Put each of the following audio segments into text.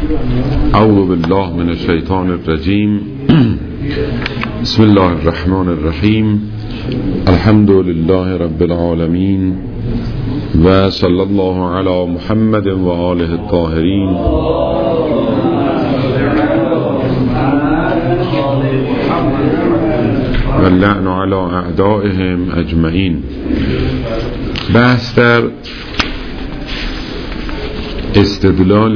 اعوذ بالله من الشیطان الرجیم. بسم الله الرحمن الرحیم. الحمد لله رب العالمین و صلی الله علی محمد و آله الطاهرین. و اللعن علی اعدائهم اجمعین. بحث در استدلال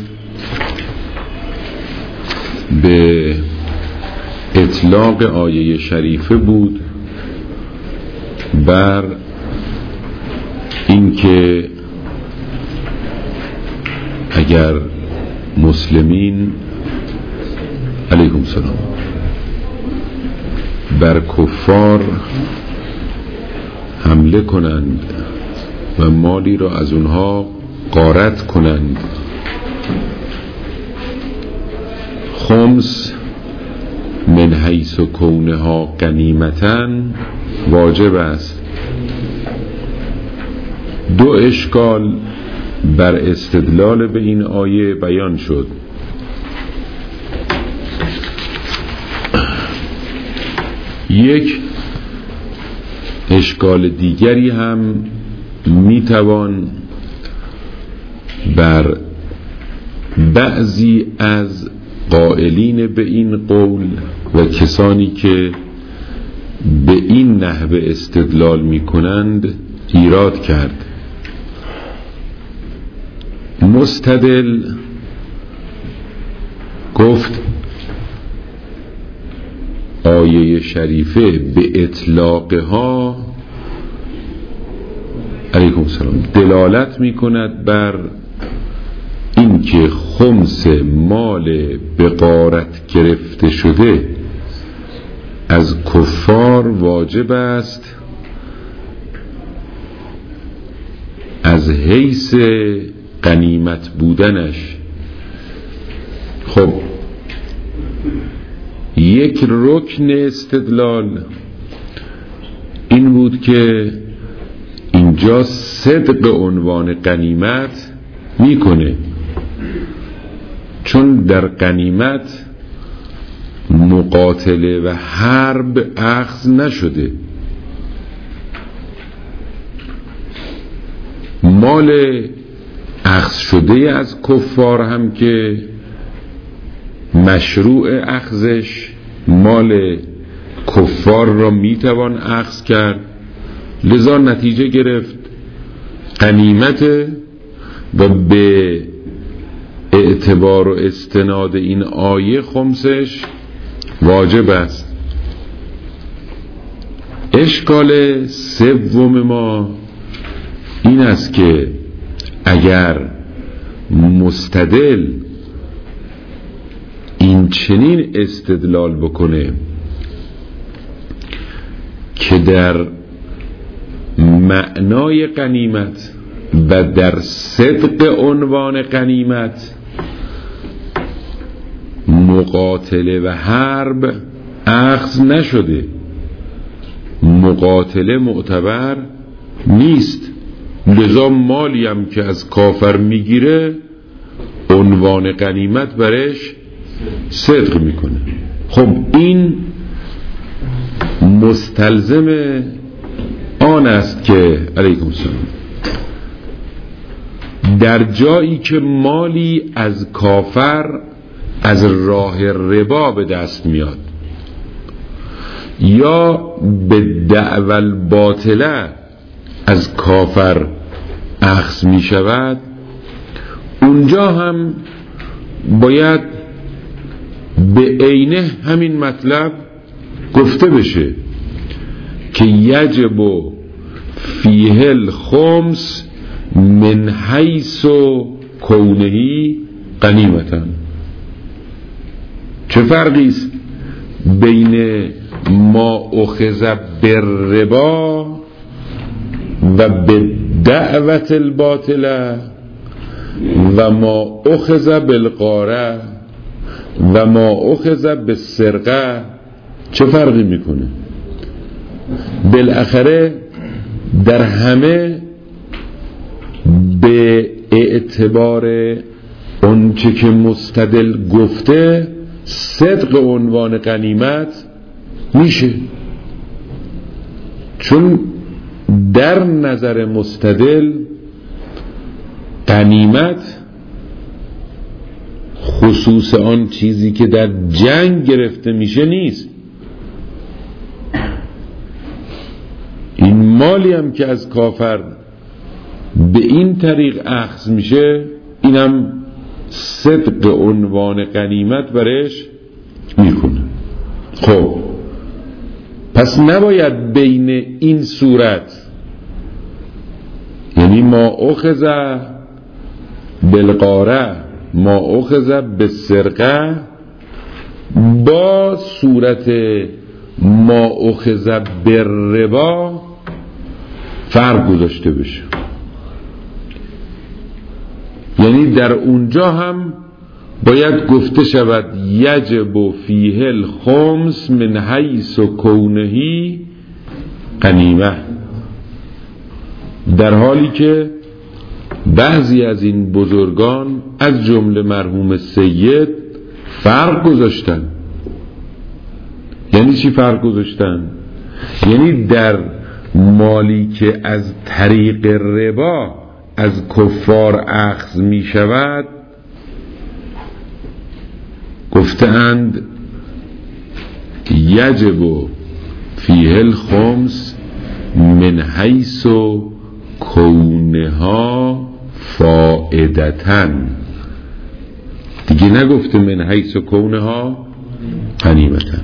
به اطلاق آیه شریفه بود بر اینکه اگر مسلمین علیکم السلام بر کفار حمله کنند و مالی را از اونها غارت کنند، خمس من حیث کونها غنیمتاً واجب است. دو اشکال بر استدلال به این آیه بیان شد. یک اشکال دیگری هم میتوان بر بعضی از قائلین به این قول و کسانی که به این نحو استدلال می کنند ایراد کرد. مستدل گفت آیه شریفه به اطلاقها علیکم السلام دلالت می کند بر این که خمس مال به غارت گرفته شده از کفار واجب است از حیث غنیمت بودنش. خب یک رکن استدلال این بود که اینجا صدق عنوان غنیمت میکنه، چون در غنیمت مقاتله و حرب اخذ نشده. مال اخذ شده از کفار هم که مشروع اخذش مال کفار را میتوان اخذ کرد، لذا نتیجه گرفت غنیمت و به اعتبار و استناد این آیه خمسش واجب است. اشکال سوم ما این است که اگر مستدل این چنین استدلال بکنه که در معنای غنیمت و در صدق عنوان غنیمت مقاتله و حرب اخذ نشده، مقاتله معتبر نیست، لذا مالی هم که از کافر میگیره عنوان غنیمت برش صدق میکنه. خب این مستلزم آن است که علیکم السلام در جایی که مالی از کافر از راه ربا به دست میاد یا به دعوی الباطله از کافر اخذ می شود، اونجا هم باید به عینه همین مطلب گفته بشه که یجب فیه الخمس من حیث کونهی غنیمتاً. چه فرقی است بین ما اخذ بالربا و به دعوت الباطله و ما اخذ بالغاره و ما اخذ بالسرقه؟ چه فرقی میکنه؟ بالاخره در همه به اعتبار اون چه که مستدل گفته صدق عنوان غنیمت میشه، چون در نظر مستدل غنیمت خصوص آن چیزی که در جنگ گرفته میشه نیست. این مالی هم که از کافر به این طریق اخذ میشه، اینم صدق عنوان غنیمت برش میکنه. خب پس نباید بین این صورت، یعنی ما اخذ بالغاره ما اخذ بالسرقه، با صورت ما اخذ بالربا فرق گذاشته بشه. یعنی در اونجا هم باید گفته شود یجب فیه الخمس من حیث کونه غنیمه، در حالی که بعضی از این بزرگان از جمله مرحوم سید فرق گذاشتن. یعنی چی فرق گذاشتن؟ یعنی در مالی که از طریق ربا از کفار اخذ می شود گفتند یجب فیه الخمس من حیث کونها فائدتن، دیگه نگفته من حیث کونها غنیمتن.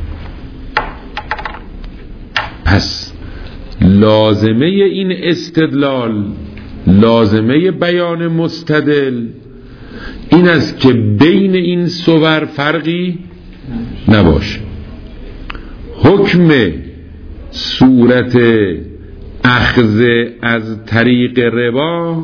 پس لازمه این استدلال، لازمه بیان مستدل این است که بین این صور فرقی نباشه. حکم صورت اخذ از طریق ربا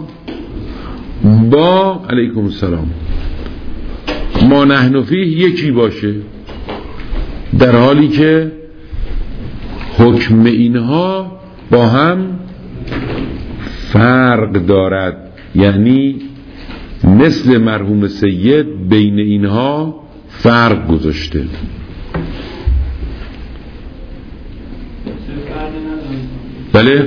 با علیکم السلام ما نحن فیه یکی باشه، در حالی که حکم اینها با هم فرق دارد. یعنی مثل مرحوم سید بین اینها فرق گذاشته. بله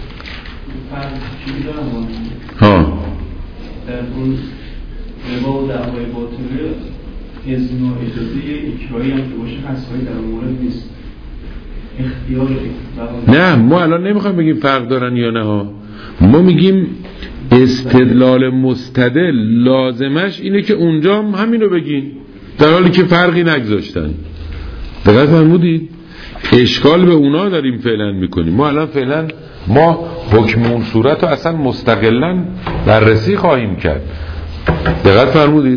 ها در اون ربا و دعوای باطله اذن و اجازه اکرایی هم که باشه هستهایی در مورد نیست، اختیار. نه ما الان نمیخوایم بگیم فرق دارن یا نه ها، ما میگیم استدلال مستدل لازمش اینه که اونجا هم همینو بگین در حالی که فرقی نگذاشتن. دقیق فرمودید؟ اشکال به اونا داریم فعلا میکنیم. ما الان فعلا ما حکم اون صورت رو اصلا مستقلا بررسی خواهیم کرد. دقیق فرمودید؟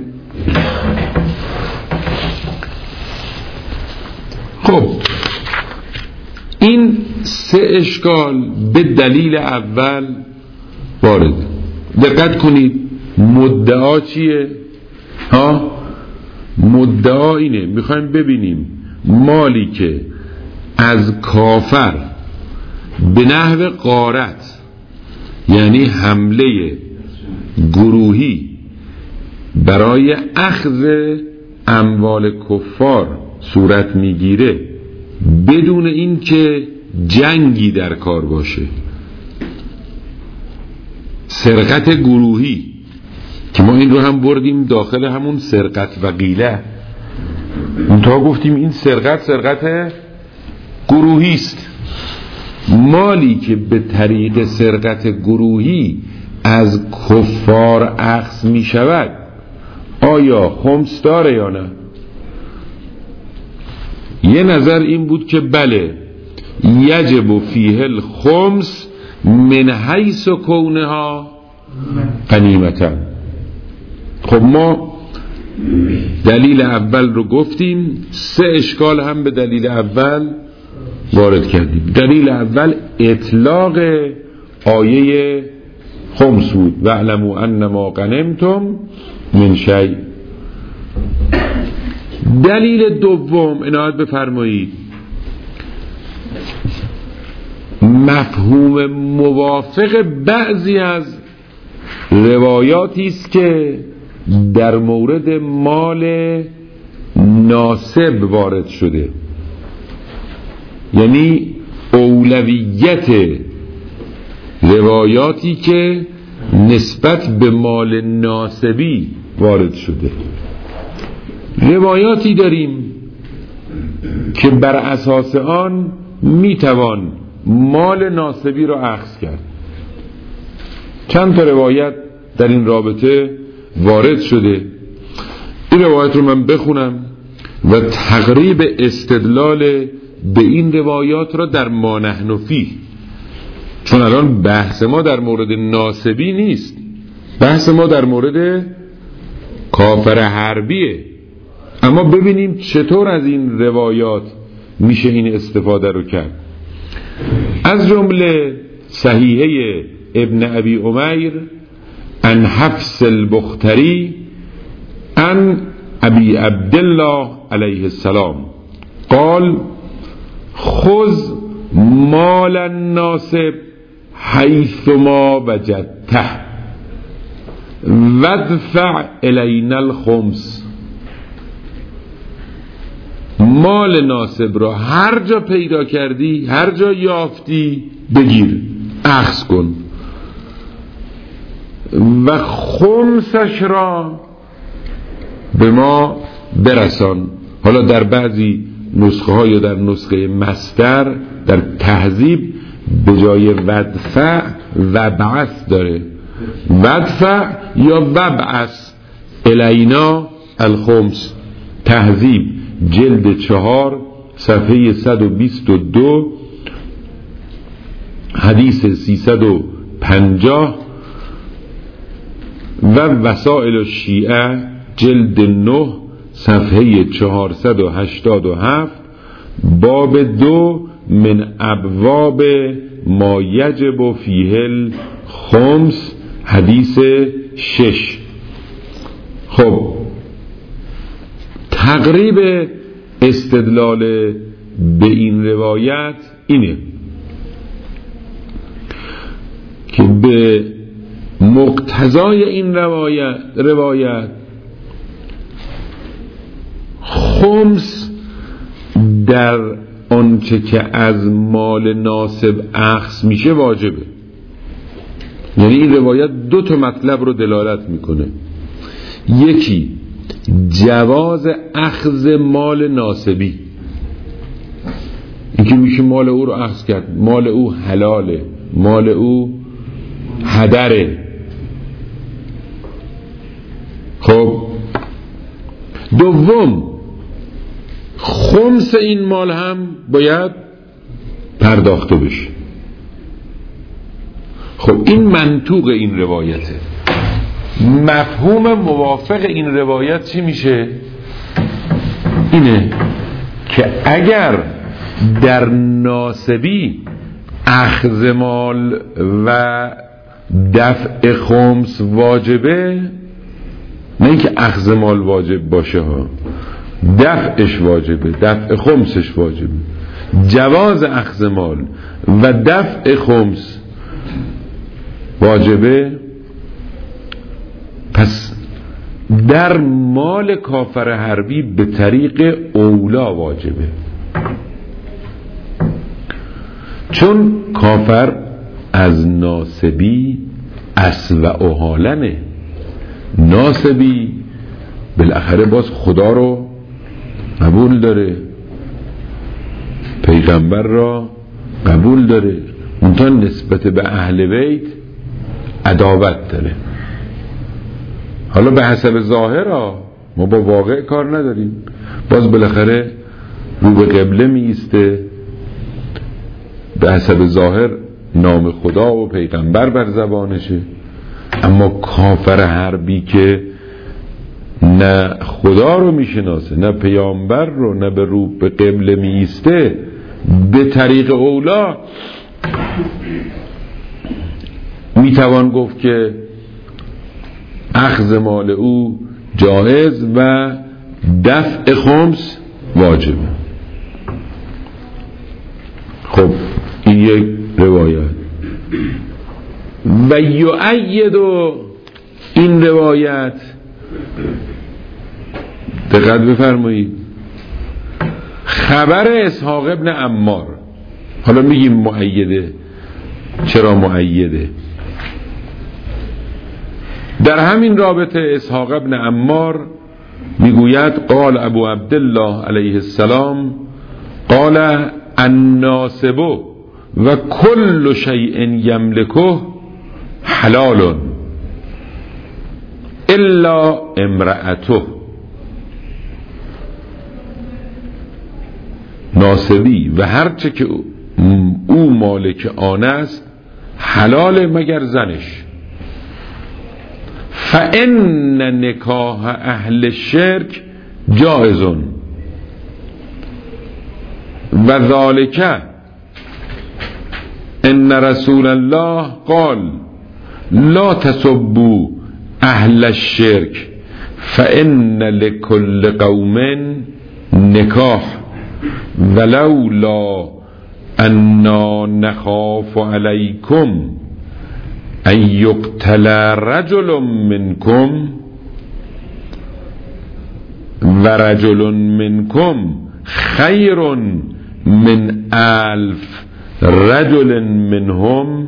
خب این سه اشکال به دلیل اول وارد. دقت کنید مدعا چیه؟ مدعا اینه میخوایم ببینیم مالی که از کافر به نحو غارت، یعنی حمله گروهی برای اخذ اموال کفار صورت میگیره بدون این که جنگی در کار باشه، سرقت گروهی که ما این رو هم بردیم داخل همون سرقت و قیله، منتها گفتیم این سرقت گروهی است. مالی که به طریق سرقت گروهی از کفار اخذ می شود آیا خمس داره یا نه؟ یه نظر این بود که بله، یجب فیه الخمس من حیث کونها غنیمتن. خب ما دلیل اول رو گفتیم، سه اشکال هم به دلیل اول وارد کردیم. دلیل اول اطلاق آیه خمس بود، واعلموا انما غنمتم من شیء. دلیل دوم عنایت بفرمایید، مفهوم موافق بعضی از روایاتی است که در مورد مال ناسب وارد شده، یعنی اولویت روایاتی که نسبت به مال ناسبی وارد شده. روایاتی داریم که بر اساس آن میتوان مال ناسبی را اخذ کرد. چند تا روایت در این رابطه وارد شده. این روایت رو من بخونم و تقریب استدلال به این روایات را در ما نحن فیه، چون الان بحث ما در مورد ناسبی نیست، بحث ما در مورد کافر حربیه، اما ببینیم چطور از این روایات میشه این استفاده رو کرد. از جمله صحیحه ابن ابی عمیر عن حفص البختری عن ابی عبدالله علیه السلام قال خذ مال الناسب حیثما وجدته وادفع الینا الخمس. مال ناسب را هر جا پیدا کردی، هر جا یافتی بگیر، اخذ کن و خمسش را به ما برسان. حالا در بعضی نسخه ها یا در نسخه مصدر در تهذیب به جای ودفع وبعث داره، ودفع یا وبعث الینا الخمس. تهذیب جلد 4 صفحه 122 حدیث 350 و وسائل الشیعه جلد 9 صفحه 487 باب 2 من ابواب ما یجب فیه الخمس حدیث 6. خب تقریب استدلال به این روایت اینه که به مقتضای این روایت خمس در آنچه که از مال ناسب اخذ میشه واجبه. یعنی این روایت دو تا مطلب رو دلالت میکنه. یکی جواز اخذ مال ناسبی، این که میشه مال او رو اخذ کرد، مال او حلاله، مال او هدره. خب دوم خمس این مال هم باید پرداخته بشه. خب این منطوق این روایته. مفهوم موافق این روایت چی میشه؟ اینه که اگر در ناسبی اخذ مال و دفع خمس واجبه، نه اینکه اخذ مال واجب باشه ها، دفعش واجبه، دفع خمسش واجبه. جواز اخذ مال و دفع خمس واجبه، پس در مال کافر حربی به طریق اولا واجبه، چون کافر از ناسبی اسوأ حالنه. ناسبی بالاخره باز خدا رو قبول داره، پیغمبر را قبول داره، منتها نسبت به اهل بیت عداوت داره. حالا به حسب ظاهر ما با واقع کار نداریم، باز بالاخره رو به قبله می ایسته، به حسب ظاهر نام خدا و پیغمبر بر زبانشه. اما کافر حربی که نه خدا رو میشناسه، نه پیامبر رو، نه به رو به قبله می ایسته، به طریق اولا میتوان گفت که اخذ مال او جایز و دفع خمس واجبه. خب این یک روایت. و یؤید این روایت دقت بفرمایید، خبر اسحاق ابن عمار. حالا میگیم مؤیده. چرا مؤیده؟ در همین رابطه اسحاق ابن عمار میگوید قال ابو عبدالله علیه السلام قال الناصب و کل شیء یملکه حلال الا امرأته. ناصبی و هرچه که او مالک آن است حلال مگر زنش. فإن نکاح اهل الشرک جائز و ذالک ان رسول الله قال لا تسبوا اهل الشرک فإن لكل قوم نکاح ولولا انا نخاف علیکم ان یقتل رجل منکم و رجل منکم خیر من 1000 رجل منهم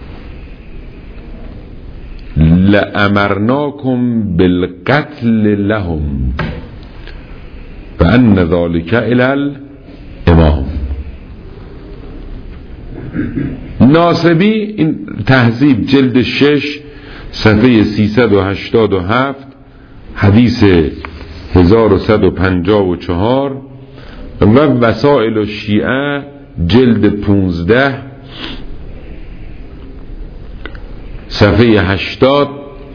لأمرناكم بالقتل لهم فأن ذلك إلى الإمام. ناصبی این تهذیب جلد 6 صفحه 387 حدیث 1154 و وسائل الشیعه جلد 15 صفحه 80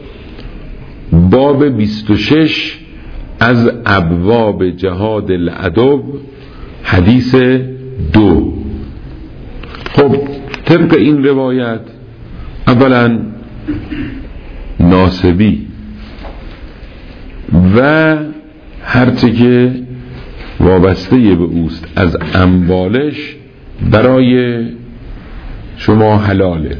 باب 26 از ابواب جهاد العدو حدیث 2. خب طبق این روایت اولا ناصبی و هرچه که وابسته به اوست از اموالش برای شما حلاله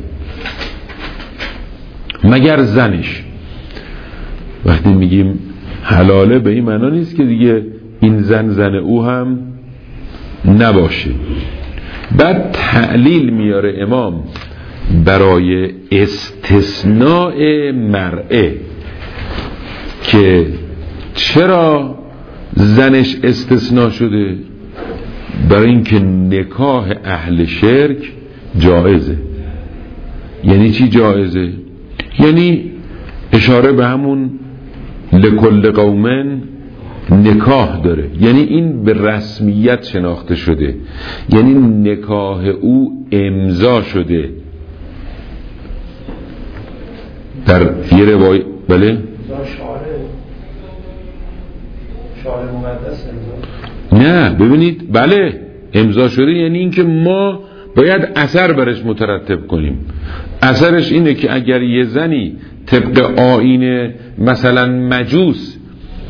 مگر زنش. وقتی میگیم حلاله به این معنا نیست که دیگه این زن او هم نباشه. بعد تعلیل میاره امام برای استثناء مرئه که چرا زنش استثناء شده، برای اینکه نکاح اهل شرک جایزه. یعنی چی جایزه؟ یعنی اشاره به همون لکل قومن نکاح داره، یعنی این به رسمیت شناخته شده، یعنی نکاح او امضا شده. در یه روایت بله شعار مقدس امضا، نه ببینید بله امضا شده، یعنی اینکه ما باید اثر برش مترتب کنیم. اثرش اینه که اگر یه زنی طبق آیین مثلا مجوس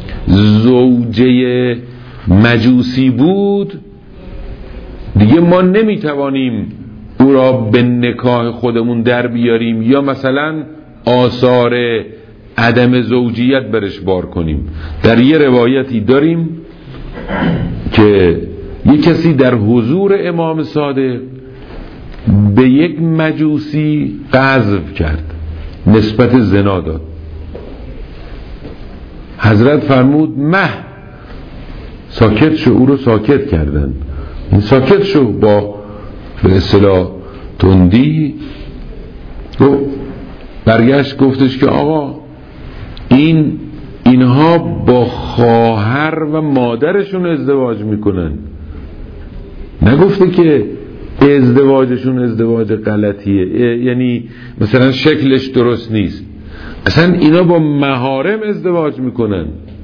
زوجه مجوسی بود، دیگه ما نمیتوانیم او را به نکاح خودمون در بیاریم یا مثلا آثار عدم زوجیت برش بار کنیم. در یه روایتی داریم که یک کسی در حضور امام صادق به یک مجوسی قذف کرد، نسبت زنا داد. حضرت فرمود مه ساکت شو، او رو ساکت کردن. این ساکت شو با به اصطلاح تندی. برگشت گفتش که آقا اینها با خواهر و مادرشون ازدواج میکنن، نگفته که ازدواجشون ازدواج غلطیه، یعنی مثلا شکلش درست نیست. اصلا اینا با محارم ازدواج میکنن.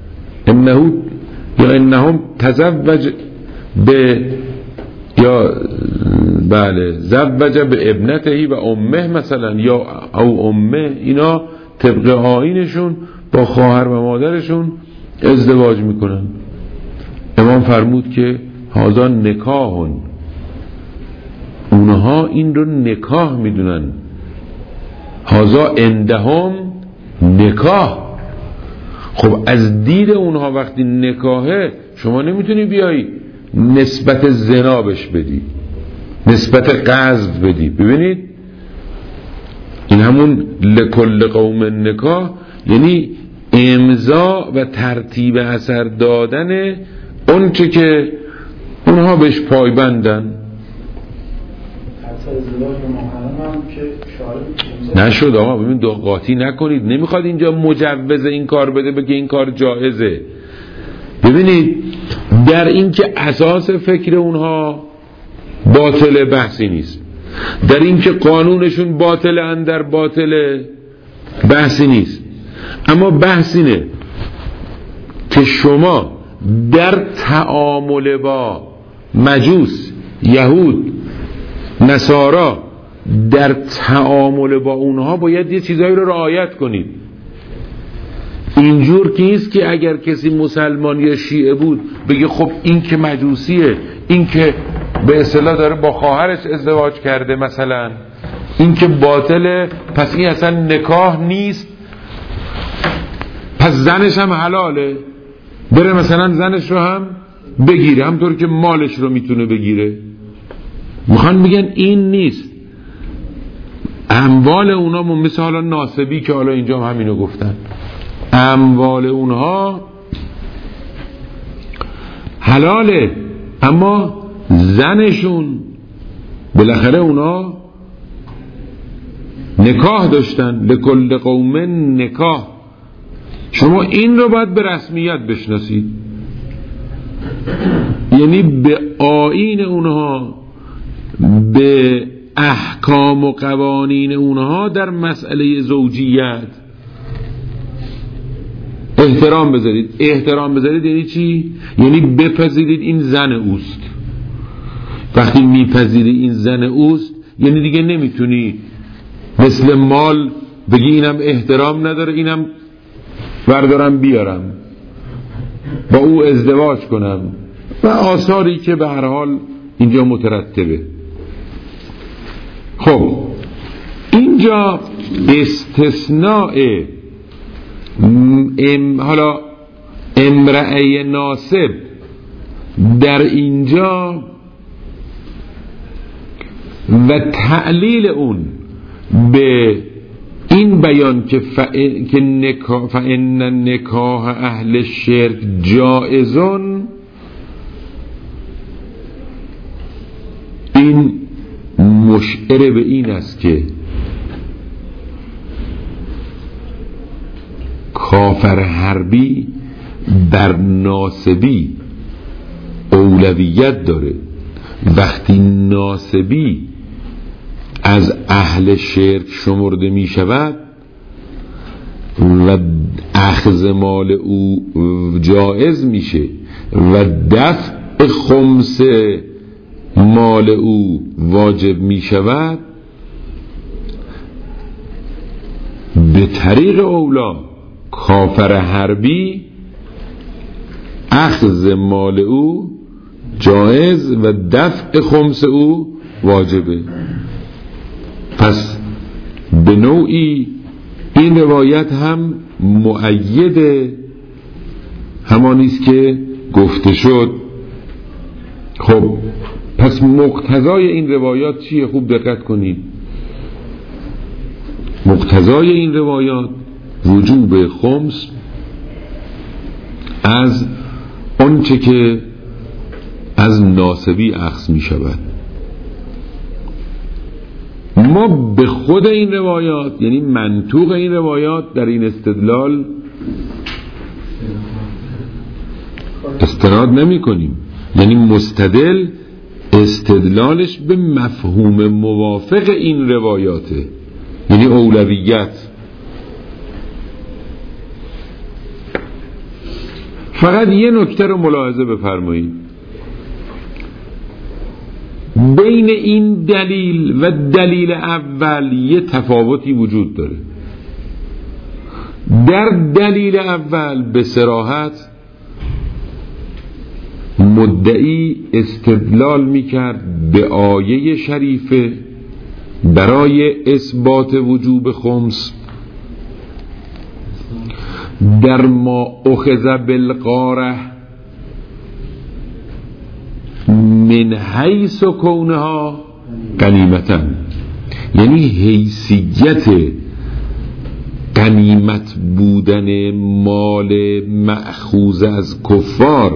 انهم تزوج به یا بله زوج به ابنتهی و امه مثلا یا او امه، اینا طبق آیینشون با خواهر و مادرشون ازدواج میکنن. امام فرمود که هذا نکاحون، اونها این رو نکاح میدونن. هذا عندهم نکاح، خب از دید اونها وقتی نکاحه شما نمیتونی بیایی نسبت زنا بهش بدی، نسبت قذف بدی. ببینید این همون لکل قوم نکاح، یعنی امضا و ترتیب اثر دادن اون چه که اونها بهش پایبندن. نشد آقا، ببین قاطی نکنید، نمیخواد اینجا مجوز این کار بده بگه این کار جایزه. ببینید در این که اساس فکر اونها باطل بحثی نیست، در این که قانونشون باطل اندر باطل بحثی نیست، اما بحث اینه که شما در تعامل با مجوس، یهود، نصارا، در تعامل با اونها باید یه چیزایی رو رعایت کنید. اینجور که نیست که اگر کسی مسلمان یا شیعه بود بگه خب این که مجوسیه، این که به اصطلاح داره با خواهرش ازدواج کرده مثلا، این که باطله، پس این اصلا نکاح نیست، پس زنش هم حلاله، بره مثلا زنش رو هم بگیره همطور که مالش رو میتونه بگیره. میخوان بگن این نیست. اموال اونا مثل حالا ناسبی که حالا اینجا هم همینو گفتن، اموال اونها حلاله، اما زنشون بالاخره اونا نکاح داشتن، لکل قوم نکاح. شما این رو باید به رسمیت بشناسید، یعنی به آیین اونها، به احکام و قوانین اونها در مسئله زوجیت احترام بذارید. احترام بذارید یعنی چی؟ یعنی بپذیرید این زن اوست. وقتی میپذیری این زن اوست یعنی دیگه نمیتونی مثل مال بگی اینم احترام نداره، اینم بردارم بیارم با او ازدواج کنم و آثاری که به هر حال اینجا مترتبه. خب اینجا استثناء حالا امرأه ناسب در اینجا و تعلیل اون به این بیان که فإن نکاح اهل شرک جائزون، این مشعر به این است که کافر حربی بر ناسبی اولویت داره. وقتی ناسبی از اهل شرک شمرده می شود و اخذ مال او جائز میشه و دفع خمس مال او واجب می شود، به طریق اولا کافر حربی اخذ مال او جائز و دفع خمس او واجبه. پس به نوعی این روایت هم مؤید همانیست که گفته شد. خب پس مقتضای این روایات چیه؟ خوب دقت کنید. مقتضای این روایات وجوب خمس از آنچه که از ناسبی اخذ می شود. ما به خود این روایات، یعنی منطوق این روایات، در این استدلال استناد نمی کنیم. یعنی مستدل استدلالش به مفهوم موافق این روایاته، یعنی اولویت. فقط یه نکته رو ملاحظه بفرمایید، بین این دلیل و دلیل اول یه تفاوتی وجود داره. در دلیل اول به صراحت مدعی استدلال میکرد به آیه شریفه برای اثبات وجوب خمس در ما اخذ بالقاره من حیث کونها غنیمتا، یعنی حیثیت غنیمت بودن مال مأخوذ از کفار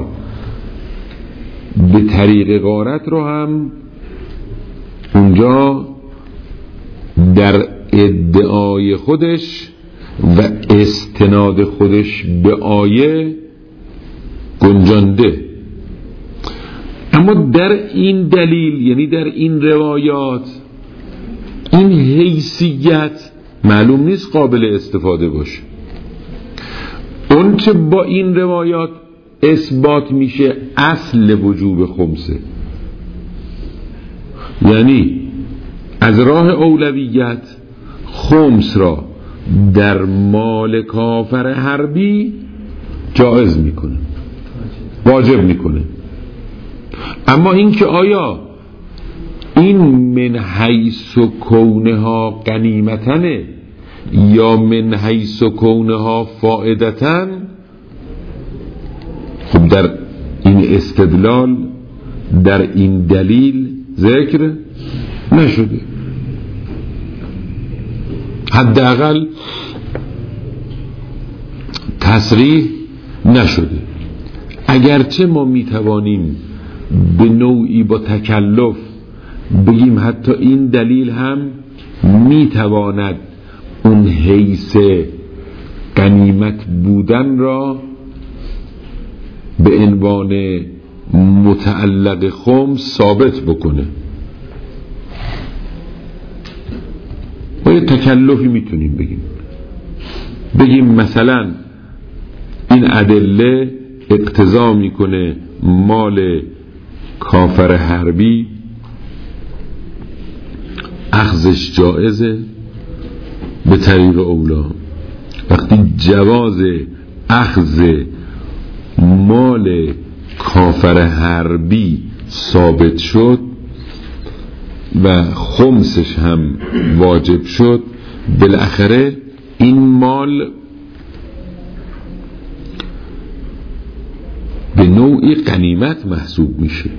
به طریق غارت رو هم اونجا در ادعای خودش و استناد خودش به آیه گنجانده. اما در این دلیل، یعنی در این روایات، این حیثیت معلوم نیست قابل استفاده باشه. اون چه با این روایات اثبات میشه اصل وجوب خمسه، یعنی از راه اولویت خمس را در مال کافر حربی جایز میکنه، واجب میکنه. اما این که آیا این من حیث کونها غنیمتن یا من حیث کونها فائدتن، خب در این استدلال، در این دلیل ذکر نشده، حداقل تصریح نشده. اگرچه ما میتوانیم به نوعی با تکلف بگیم حتی این دلیل هم میتواند اون حیث غنیمت بودن را به عنوان متعلق خمس ثابت بکنه. ما یه تکلفی میتونیم بگیم مثلا این ادله اقتضا میکنه مال کافر حربی اخذش جائزه به طریق اولا. وقتی جواز اخذ مال کافر حربی ثابت شد و خمسش هم واجب شد، بالاخره این مال به نوعی غنیمت محسوب میشه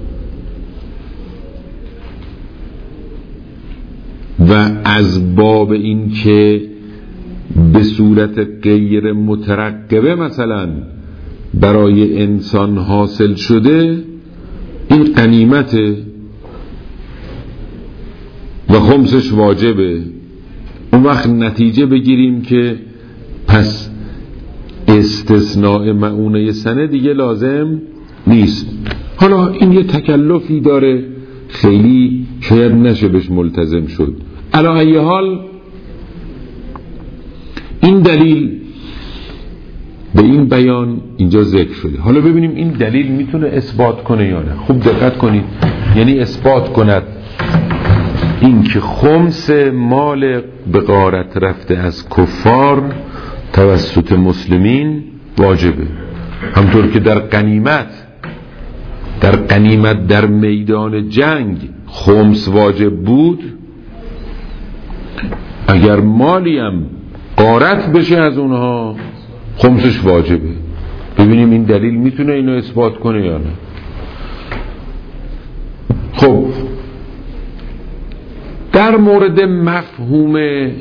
و از باب این که به صورت غیر مترقبه مثلا برای انسان حاصل شده، این غنیمته و خمسش واجبه. اون وقت نتیجه بگیریم که پس استثناء مؤونه سنه دیگه لازم نیست. حالا این یه تکلفی داره، خیلی شاید نشه بهش ملتزم شد. علی ای حال این دلیل به این بیان اینجا ذکر شده. حالا ببینیم این دلیل میتونه اثبات کنه یا نه. خوب دقت کنید، یعنی اثبات کند این که خمس مال به غارت رفته از کفار توسط مسلمین واجبه، همطور که در غنیمت در میدان جنگ خمس واجب بود، اگر مالی هم غارت بشه از اونها خمسش واجبه. ببینیم این دلیل میتونه اینو اثبات کنه یا نه. خب در مورد مفهوم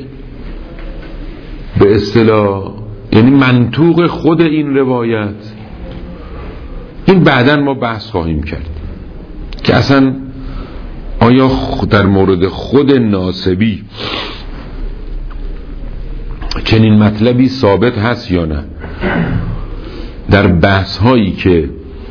به اصطلاح یعنی منطوق خود این روایت، این بعداً ما بحث خواهیم کرد که اصلا آیا در مورد خود ناسبی چنین مطلبی ثابت هست یا نه. در بحث هایی که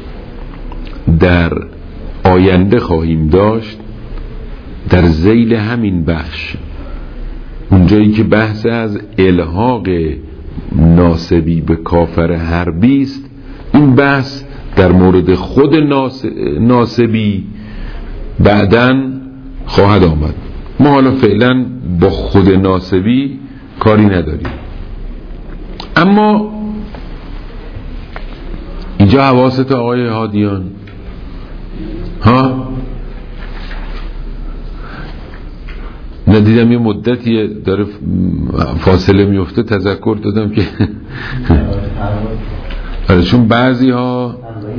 در آینده خواهیم داشت، در ذیل همین بخش اونجایی که بحث از الحاق ناسبی به کافر حربی است، این بحث در مورد خود ناسبی بعداً خواهد آمد. ما حالا فعلا با خود ناسبی کاری نداریم. اما اینجا حواست آقای هادیان ندیدم یه مدتی داره فاصله میفته تذکر دادم که آره، چون بعضی ها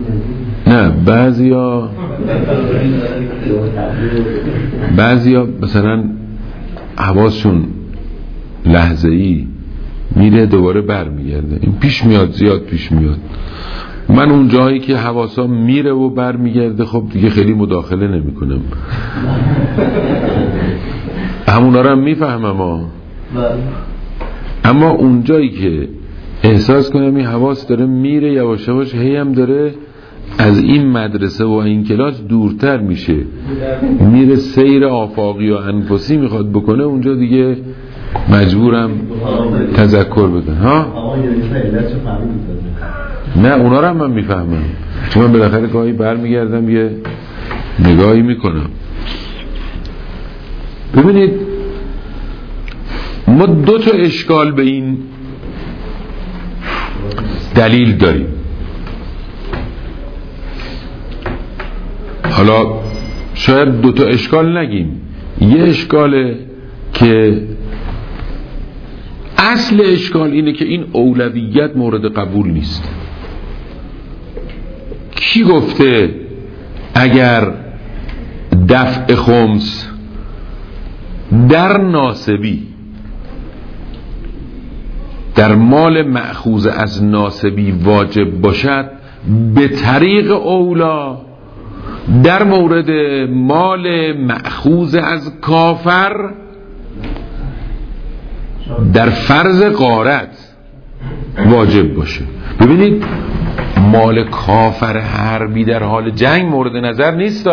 مثلا حواسشون لحظه‌ای میره دوباره بر میگرده. این پیش میاد، زیاد پیش میاد. من اون جایی که حواسا میره و بر میگرده خب دیگه خیلی مداخله نمی کنم. همونا رو هم میفهمم اما اون جایی که احساس کنم این حواس داره میره یواش یواش، هی هم داره از این مدرسه و این کلاس دورتر میشه، میره سیر آفاقی و انفسی میخواد بکنه، اونجا دیگه مجبورم تذکر بدم. ها؟ نه اونا رو هم من میفهمم، چون من بالاخره گاهی برمیگردم یه نگاهی میکنم. ببینید ما 2 اشکال به این دلیل داریم. حالا شاید 2 اشکال نگیم، یه اشکاله که اصل اشکال اینه که این اولویت مورد قبول نیست. کی گفته اگر دفع خمس در ناسبی، در مال مأخوذ از ناسبی واجب باشد، به طریق اولا در مورد مال مأخوذ از کافر در فرض غارت واجب باشه؟ ببینید مال کافر حربی در حال جنگ مورد نظر نیست.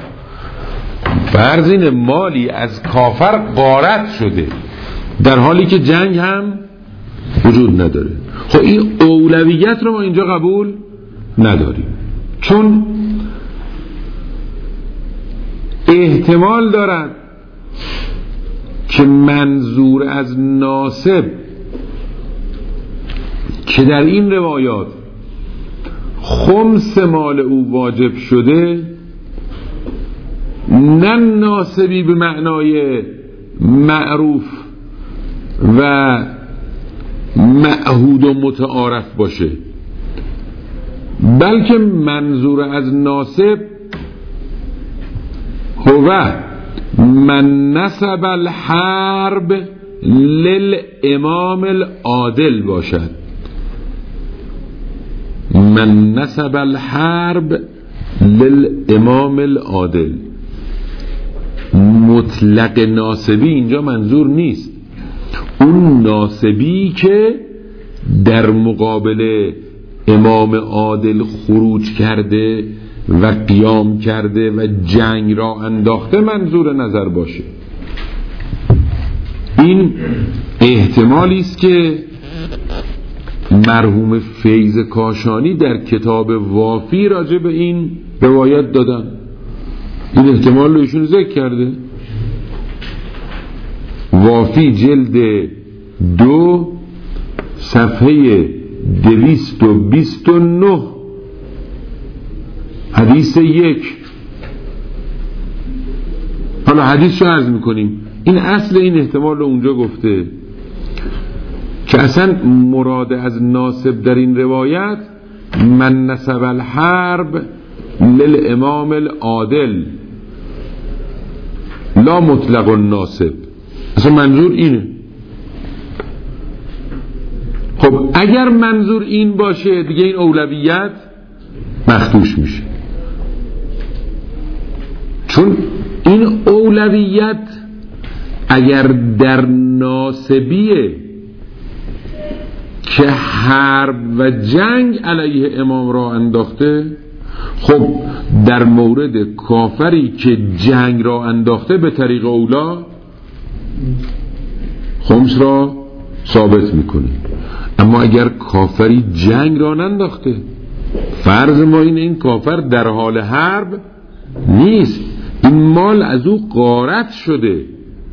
فرض اینه مالی از کافر غارت شده در حالی که جنگ هم وجود نداره. خب این اولویت رو ما اینجا قبول نداریم، چون احتمال دارد که منظور از ناسب که در این روایات خمس مال او واجب شده، نه ناسبی به معنای معروف و معهود و متعارف باشه، بلکه منظور از ناسب هو من نسب الحرب للامام العادل باشد. من نسب الحرب للامام العادل. مطلق ناسبی اینجا منظور نیست، اون ناسبی که در مقابل امام عادل خروج کرده و قیام کرده و جنگ را انداخته منظور نظر باشه. این احتمالی است که مرحوم فیض کاشانی در کتاب وافی راجع به این روایت دادن. این احتمال رو ایشون ذکر کرده. وافی جلد 2 صفحه 229 حدیث 1. حالا حدیث رو عرض میکنیم. این اصل این احتمال رو اونجا گفته که اصلا مراد از ناسب در این روایت من نسب الحرب للامام العادل لا مطلق الناسب. اصلا منظور اینه. خب اگر منظور این باشه دیگه این اولویت مخدوش میشه، چون این اولویت اگر در ناسبیه که حرب و جنگ علیه امام را انداخته، خب در مورد کافری که جنگ را انداخته به طریق اولا خمس را ثابت میکنه. اما اگر کافری جنگ را ننداخته، فرض ما این کافر در حال حرب نیست، این مال از او غارت شده،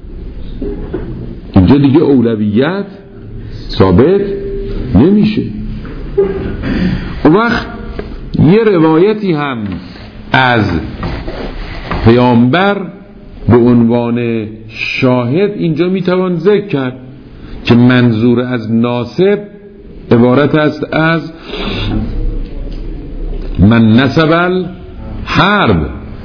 اینجا دیگه اولویت ثابت نمیشه. اون وقت یه روایتی هم از پیامبر به عنوان شاهد اینجا میتوان ذکر کرد که منظور از ناصب عبارت است از من نسب الحرب.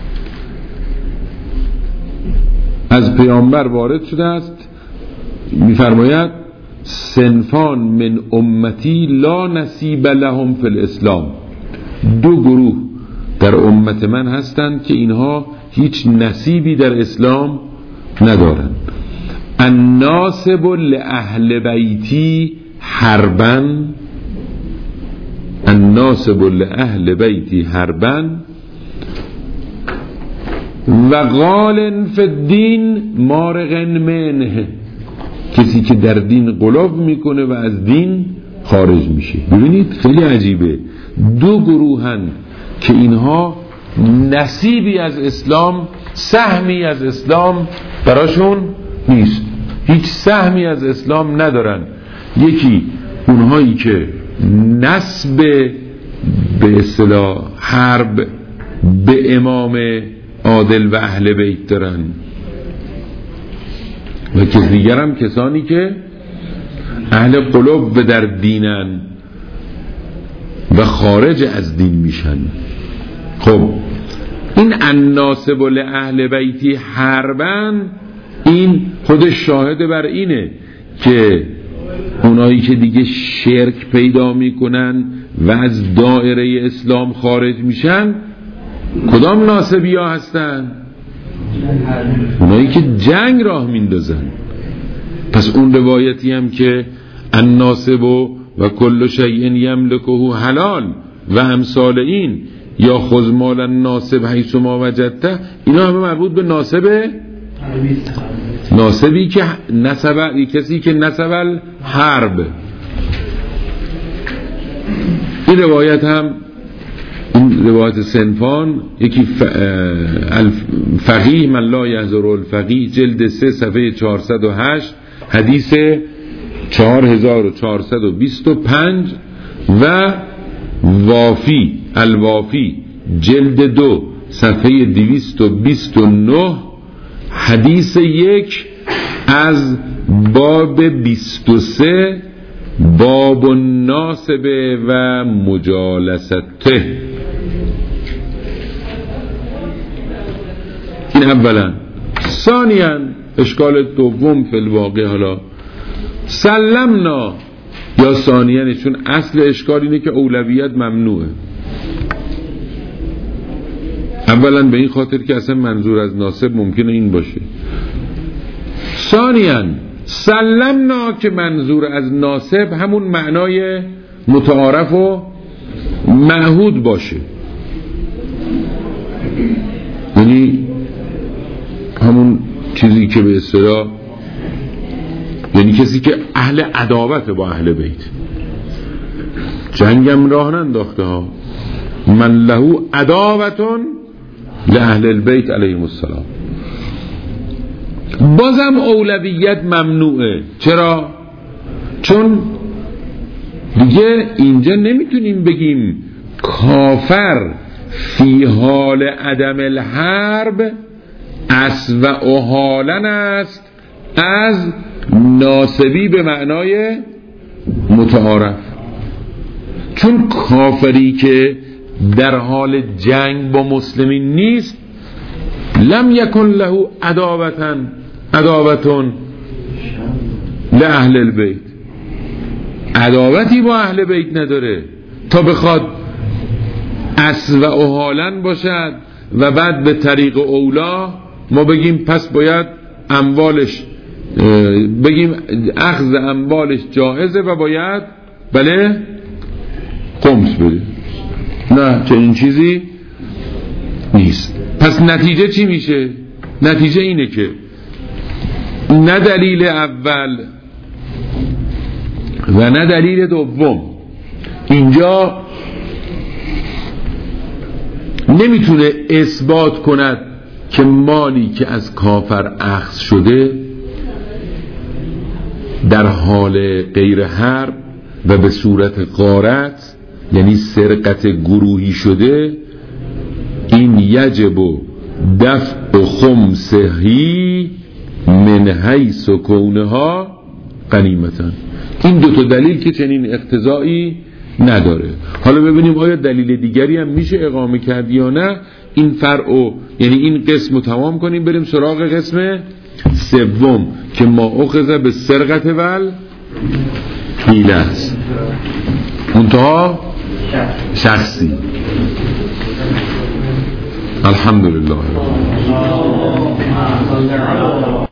از پیامبر وارد شده است، میفرماید صنفان من امتی لا نصیب لهم فی الاسلام، دو گروه در امت من هستند که اینها هیچ نصیبی در اسلام ندارند. الناصب لأهل بیتی حربا، الناصب لأهل بیتی حربا و غال فی الدین مارغ منه، کسی که در دین غلو میکنه و از دین خارج میشه. ببینید خیلی عجیبه، دو گروهن که اینها نصیبی از اسلام، سهمی از اسلام براشون نیست، هیچ سهمی از اسلام ندارن. یکی اونهایی که نسب به اصطلاح حرب به امام عادل و اهل بیت دارن و کسی دیگر هم کسانی که اهل قلوب در دینن و خارج از دین میشن. خب این الناصب لأهل بیتی حربن، این خودش شاهد بر اینه که اونایی که دیگه شرک پیدا میکنن و از دایره اسلام خارج میشن کدام ناصبی ها هستن؟ اونایی که جنگ راه میندازن. پس اون روایتی هم که الناصب و کل شیء یملکه حلال و امثال این یا خذ مال الناصب حیث ما وجدته، اینا همه مربوط به ناصبی که نسب، کسی که نسب الحرب. این روایت هم، این روایت صنفان، یکی فقیه من لا یحضر الفقیه جلد 3 صفحه 408 حدیث 4425 و وافی الوافی جلد 2 صفحه 229 حدیث 1 از باب 23 باب الناصب و مجالسته. این اولا. ثانیا اشکال دوم فی الواقع، حالا سلمنا یا ثانیا، چون اصل اشکال اینه که اولویت ممنوعه. اولا به این خاطر که اصلا منظور از ناصب ممکنه این باشه. ثانیا سلمنا که منظور از ناصب همون معنای متعارف و معهود باشه، یعنی همون چیزی که به اصطلاح، یعنی کسی که اهل عداوت با اهل بیت، جنگم راه ننداخته ها، من له عداوتون لأهل البیت علیهم السلام. بازم اولویت ممنوعه. چرا؟ چون دیگه اینجا نمیتونیم بگیم کافر فی حال عدم الحرب و احالن است از ناصبی به معنای متعارف. چون کافری که در حال جنگ با مسلمین نیست، لم یکن له عداوتون لأهل البیت، عداوتی با اهل بیت نداره تا بخواد و احالن باشد و بعد به طریق اولا ما بگیم پس باید اموالش، بگیم اخذ اموالش جائزه و باید بله خمس بده. نه، چنین چیزی نیست. پس نتیجه چی میشه؟ نتیجه اینه که نه دلیل اول و نه دلیل دوم اینجا نمیتونه اثبات کند که مالی که از کافر اخذ شده در حال غیر حرب و به صورت غارت، یعنی سرقت گروهی شده، این یجب دفع خمسهی من حیث کونها غنیمتن. این دو تا دلیل که چنین اقتضایی نداره. حالا ببینیم آیا دلیل دیگری هم میشه اقامه کرد یا نه. این فرع یعنی این قسم رو تمام کنیم، بریم سراغ قسم سوم که ما اخذ به سرقت ول حیله است، منتها شخصی. الحمدلله.